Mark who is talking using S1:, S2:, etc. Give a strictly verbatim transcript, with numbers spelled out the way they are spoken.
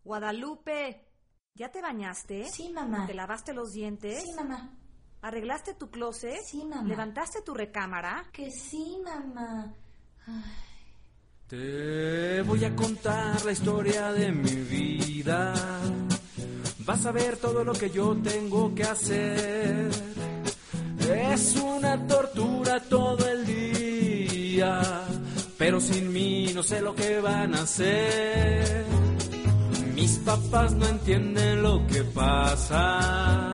S1: Guadalupe, ¿ya te bañaste?
S2: Sí, mamá.
S1: ¿Te lavaste los dientes?
S2: Sí, mamá.
S1: ¿Arreglaste tu closet?
S2: Sí, mamá.
S1: ¿Levantaste tu recámara?
S2: Que sí, mamá. Ay.
S3: Te voy a contar la historia de mi vida. Vas a ver todo lo que yo tengo que hacer. Es una tortura todo el día, pero sin mí no sé lo que van a hacer. Mis papás no entienden lo que pasa.